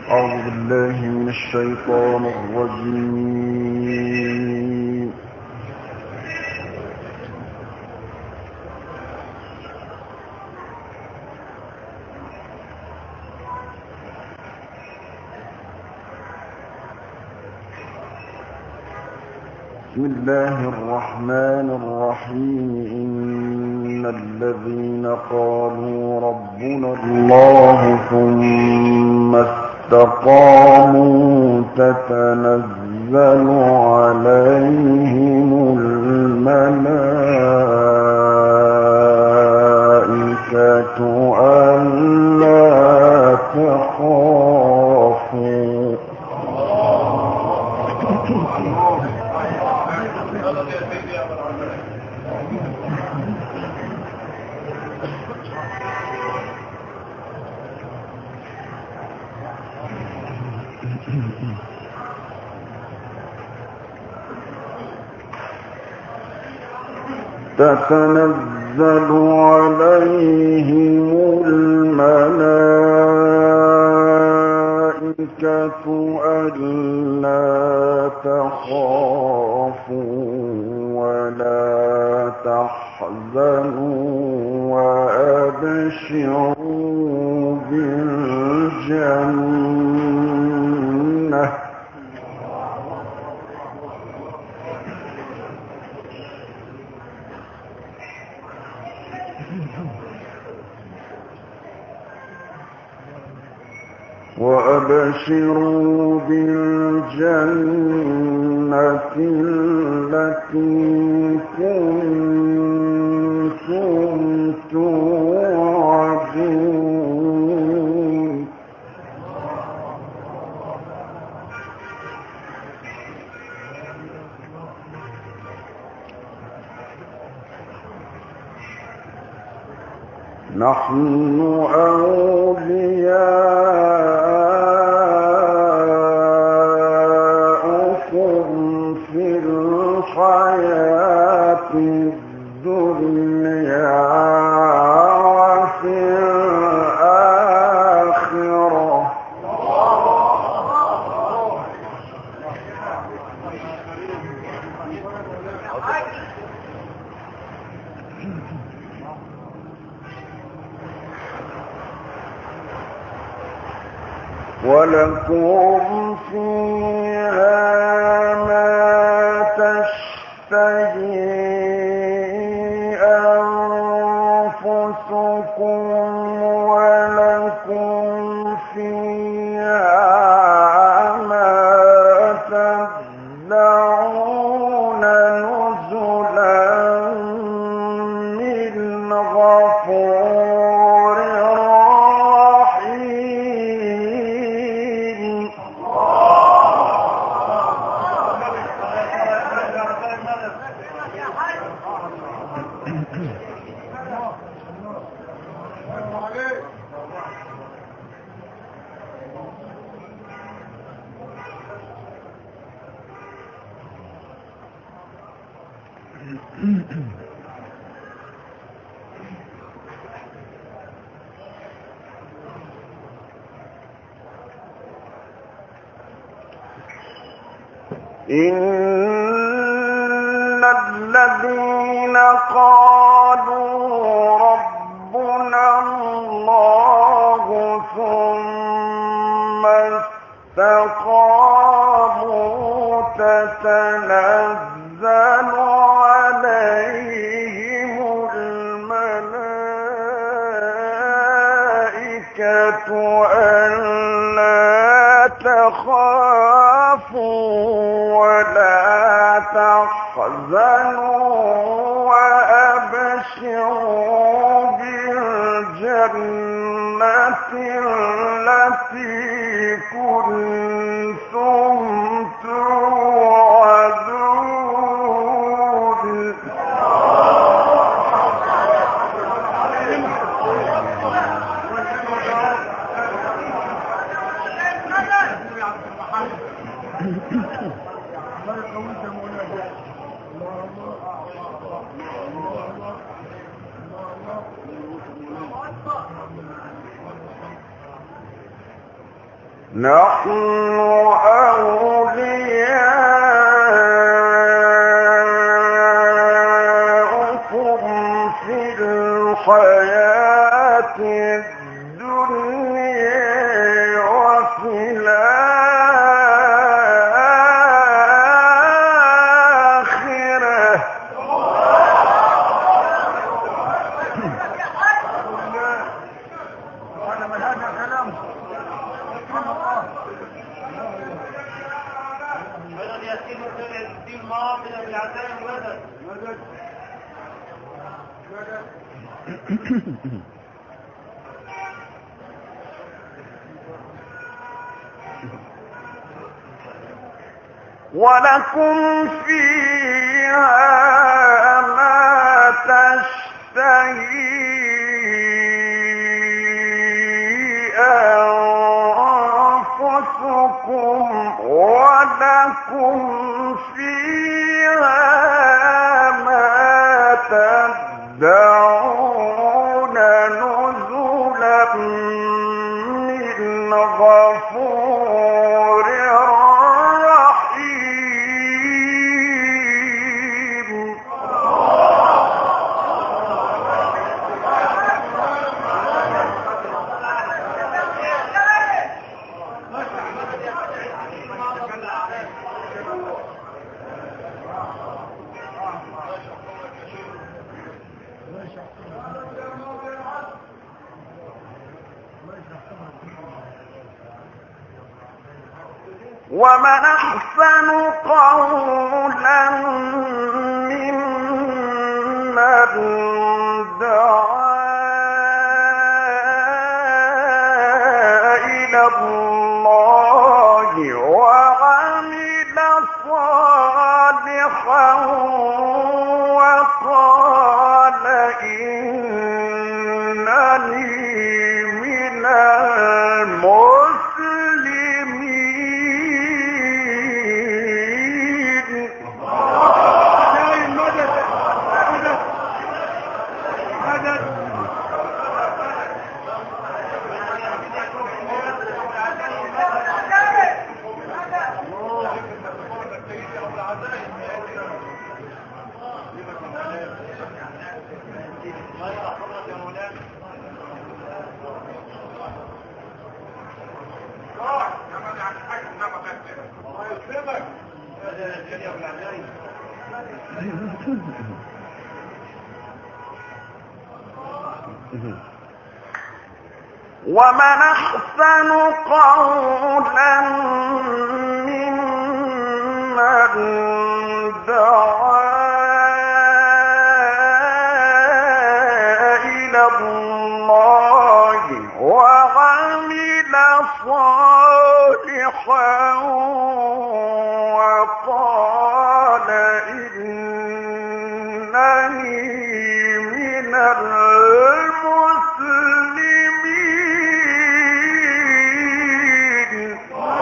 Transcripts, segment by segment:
أعوذ بالله من الشيطان الرجيم. بسم الله الرحمن الرحيم. إن الذين قالوا ربنا الله ثم استقاموا تتنزل عليهم الملائكة ألا تخافوا تتنزل عليهم الملائكة ألا تخافوا ولا تحزنوا وأبشروا بالجنة التي كنتم توعدون نحن أولياؤكم في الحياة الدنيا وفي الآخرة ولكم فيها ما تشتهي أنفسكم ولكم فيها ما تدعون نزلا من غفور رحيم. إن الذين قالوا ربنا الله ثم استقاموا تتنزل عليهم الملائكة ألا تخافوا ولا تحزنوا وأبشروا بالجنة التي كنتم توعدون نحن أولياؤكم في الحياة الدنيا وفي الآخرة. ولكم فيها ما تشتهي أنفسكم ولكم فيها ما تدعون نزلا من غفور رحيم. ومن أحسن قولا ممن دعا إلى الله وعمل صالحا وقال إنني من المسلمين. ومن أحسن قولا ممن دعا إلى الله وعمل صالحا وقال إنني من المسلمين.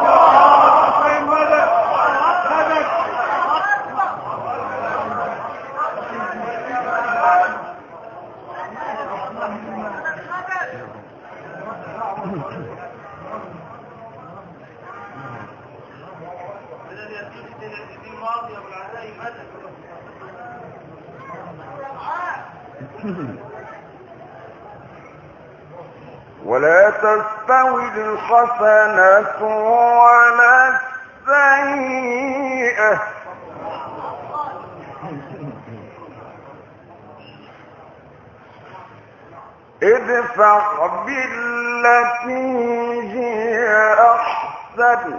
ولا تستوي الحسنة ولا السيئة ادفع بالتي هي أحسن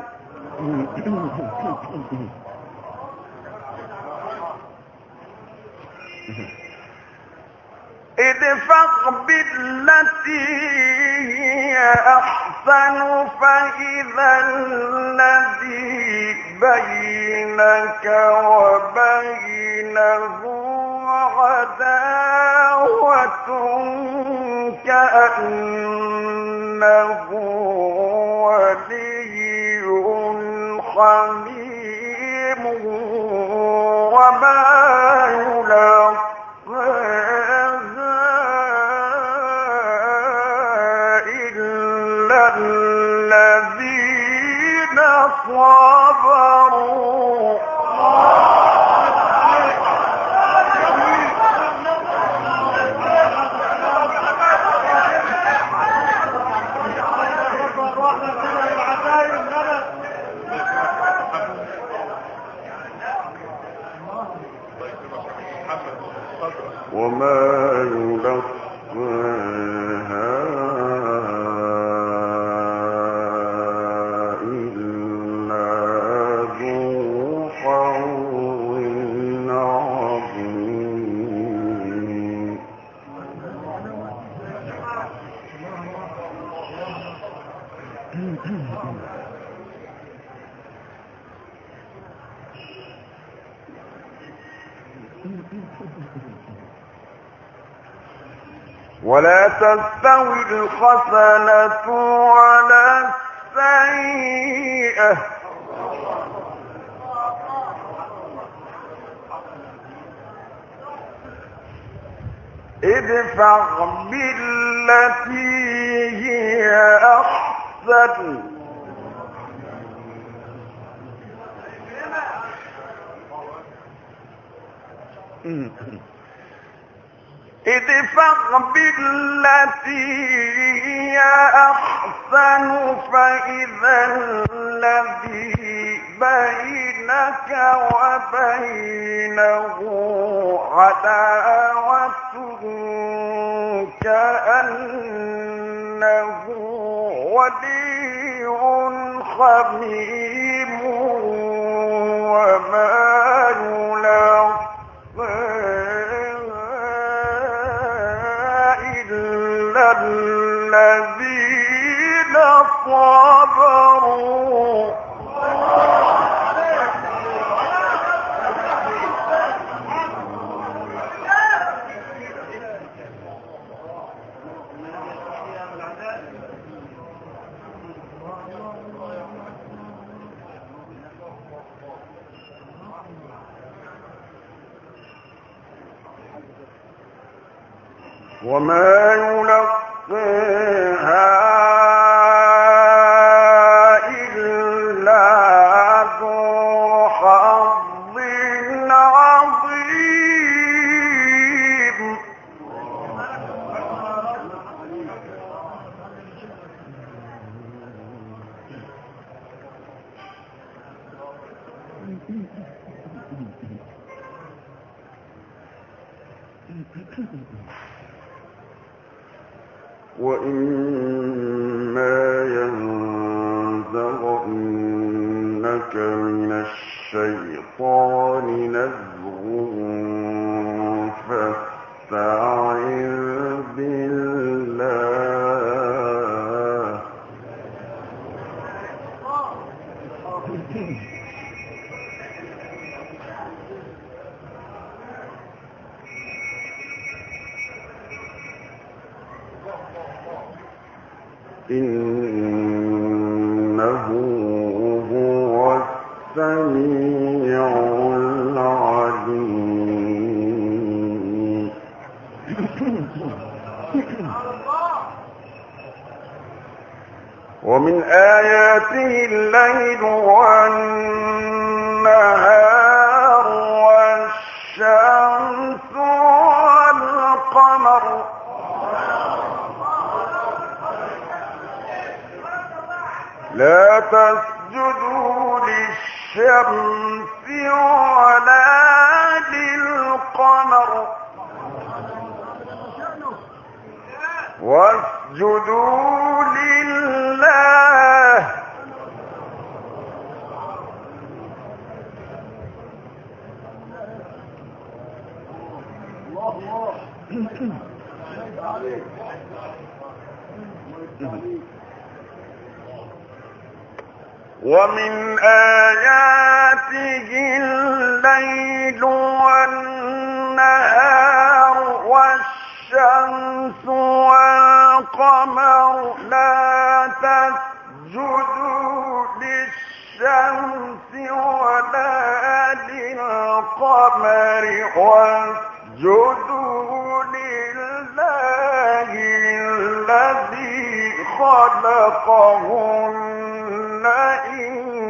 ادفع بالتي هي أحسن فإذا الذي بينك وبينه عداوة كأنه ولي حميم وما يلاقاها إلا الذين صبروا وما يلقاها إلا ذو حظ عظيم ولا تستوي الحسنة ولا السيئة ادفع بالتي هي أحسن ادفع بالتي هي أحسن فإذا الذي بينك وبينه عداوة كأنه ولي حميم وما الذين صبروا وما يلقاها إلا ذو حظ عظيم وإما ينزغنك من الشيطان نزغ فاستعذ بالله إنه هو السميع العليم ومن آياته الليل والنهار والشمس والقمر لا تسجدوا للشمس ولا للقمر واسجدوا لله ومن آياته الليل والنهار والشمس والقمر لا تسجدوا للشمس ولا للقمر واسجدوا لله الذي خلقهن إن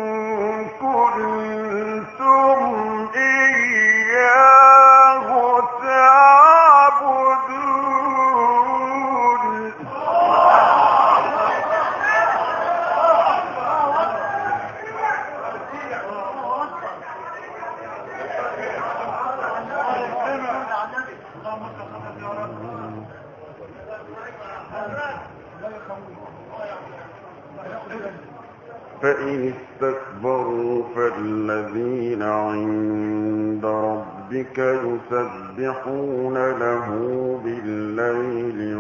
فإن استكبروا فالذين عند ربك يسبحون له بالليل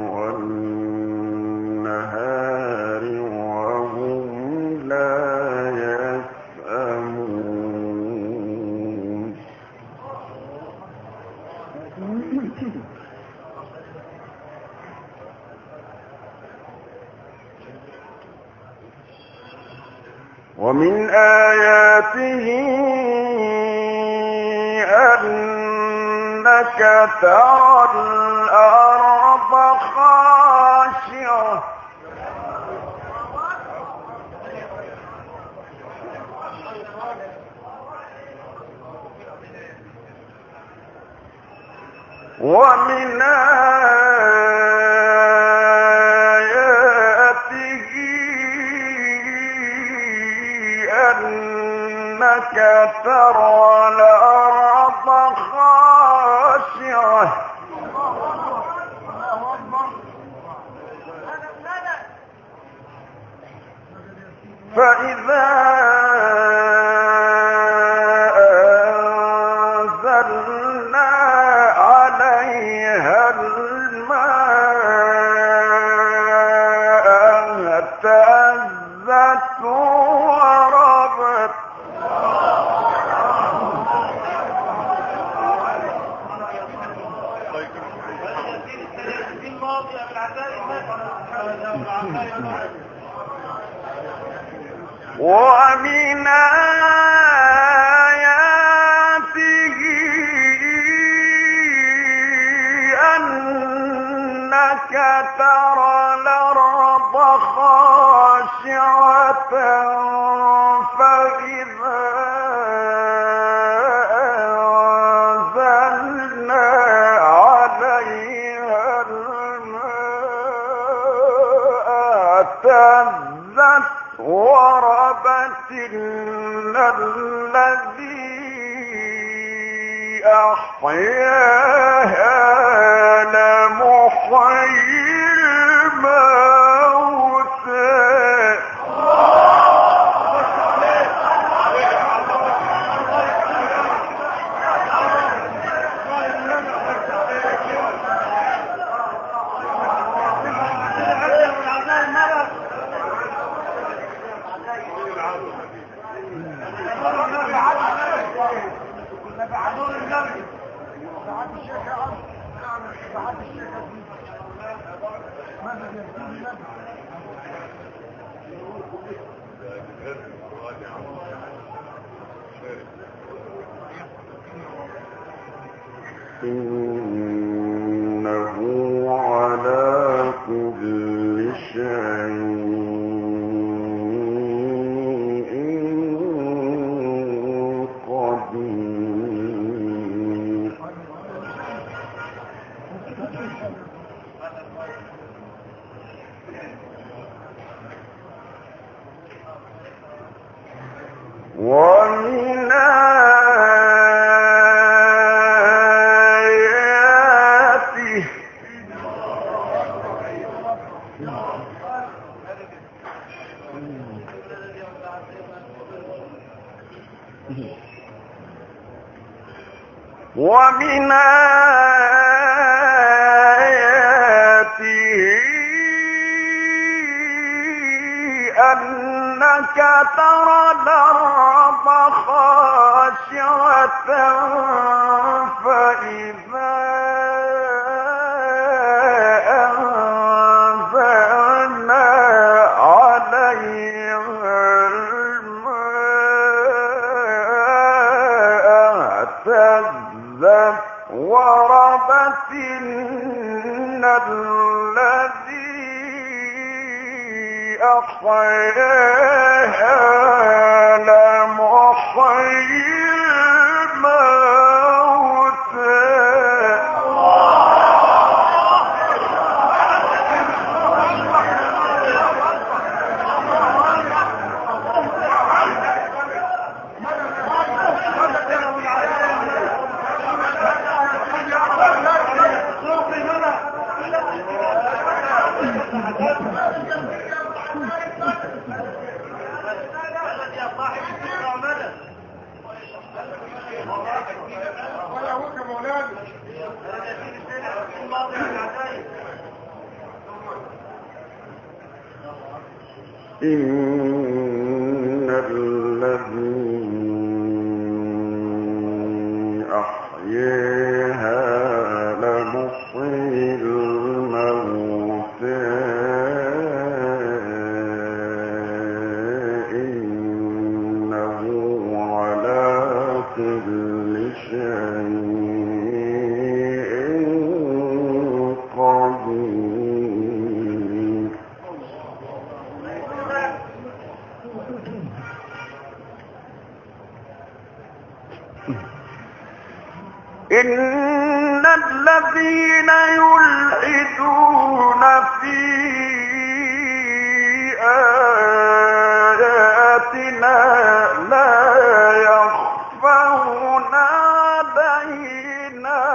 والنهار وهم لا يسأمون ومن آياته أنك ترى الأرض خاشعة ومن آياته أنك ترى الأرض خاشعة فإذا أنزلنا عليها الماء اهتزت وربت ومن آياته أنك ترى الأرض خاشعة فإذا أنزلنا عليها الماء اهتزت وربت إن الذي أحياها لمحيي الموتى إنه على كل شيء قدير ومن آياته ومن آياته أنك ترى الأرض خاشعة فإذا أنزلنا عليها الماء اهتزت وربت إن الذي أحياها لمحيي الموتى إن الذي أحياها لمحيي الموتى إنه على كل شيء قدير. إن الذين يلحدون في آياتنا لا يخفون علينا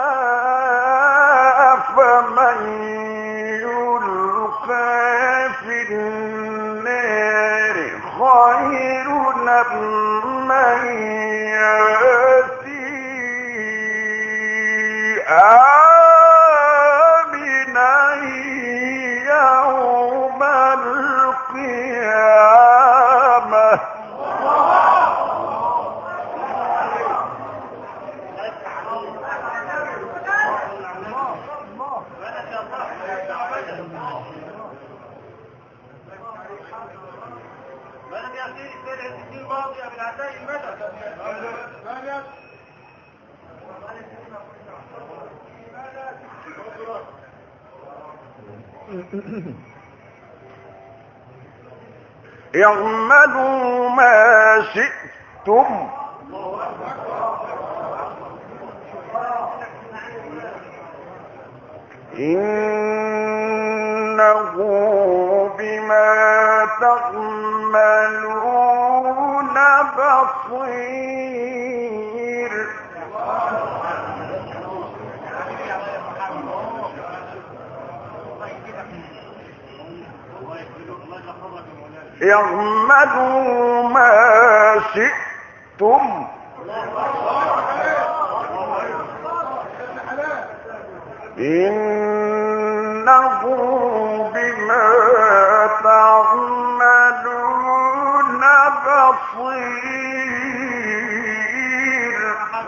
أفمن يلقى في النار خير أم من يأتي آمنا يوم القيامة. اعملوا ما شئتم إنه بما تعملون بصير. اعملوا ما شئتم إنه بما تعملون بصير.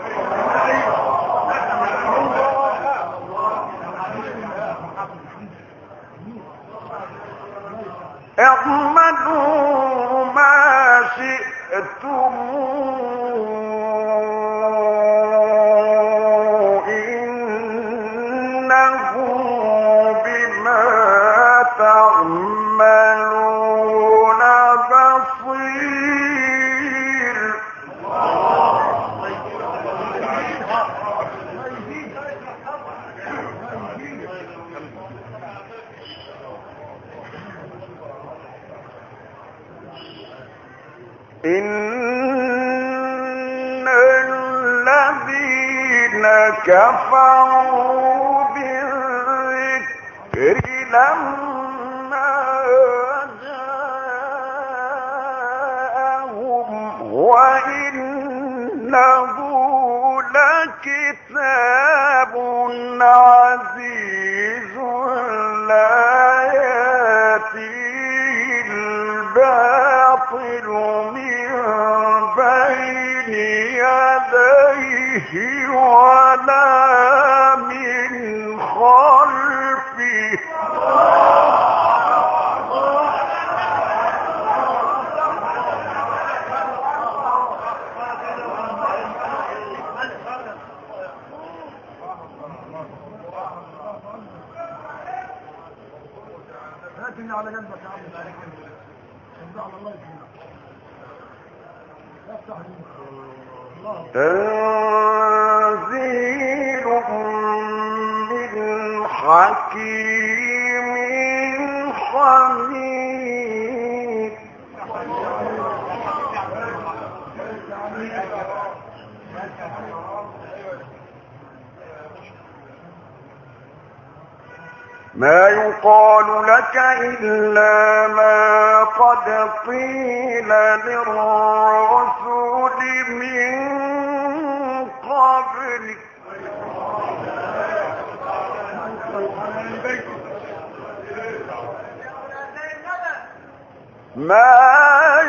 اعملوا ما شئتم إنه بما تعملون بصير. إن الذين كفروا بالذكر لما جاءهم وإنه لكتاب عزيز لا يأتيه الباطل من بين يديه ولا من خلفه. على جنبك يا عم على الله تنزيل من حكيم حميد. ما يقال لك إلا ما قد قيل للرسل من قبلك ما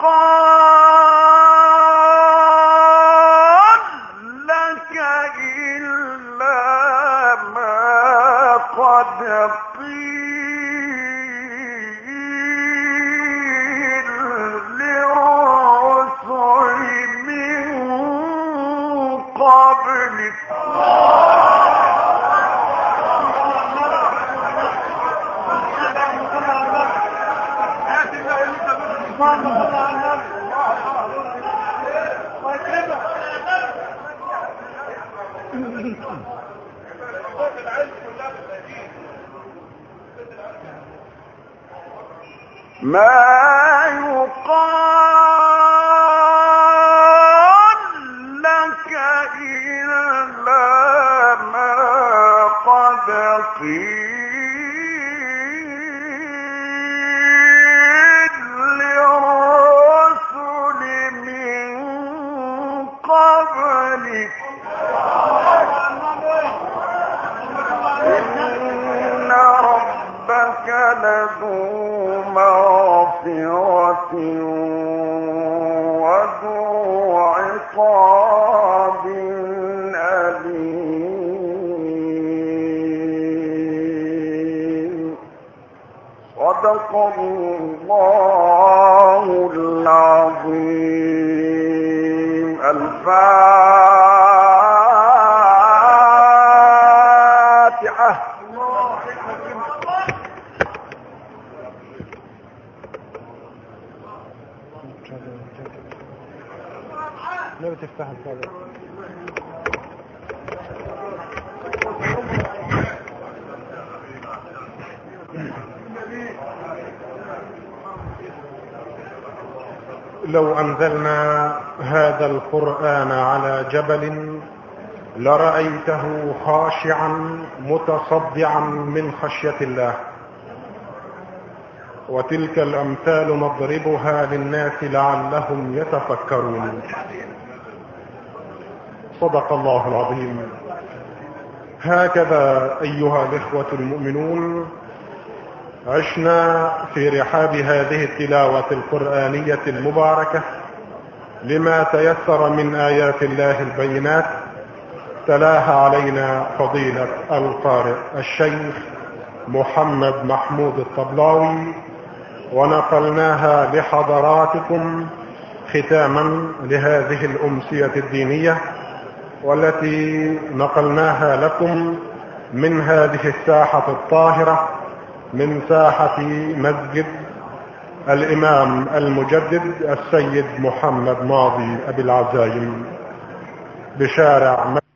يقال لك إلا ما قد قيل للرسل من قبلك. ما يقال لك إلا ما قد قيل للرسل من قبلك. إن ربك لذو مغفرة وذو عقاب أليم. صدق الله العظيم. الفاتحة. لا بتفتح الكتاب. لو أنزلنا هذا القرآن على جبل لرأيته خاشعا متصدعا من خشية الله. وتلك الأمثال نضربها للناس لعلهم يتفكرون. صدق الله العظيم. هكذا أيها الإخوة المؤمنون عشنا في رحاب هذه التلاوة القرآنية المباركة لما تيسر من آيات الله البينات تلاها علينا فضيلة القارئ الشيخ محمد محمود الطبلاوي، ونقلناها لحضراتكم ختاما لهذه الأمسية الدينية والتي نقلناها لكم من هذه الساحة الطاهرة، من ساحة مسجد الإمام المجدد السيد محمد ماضي أبي العزايم بشارع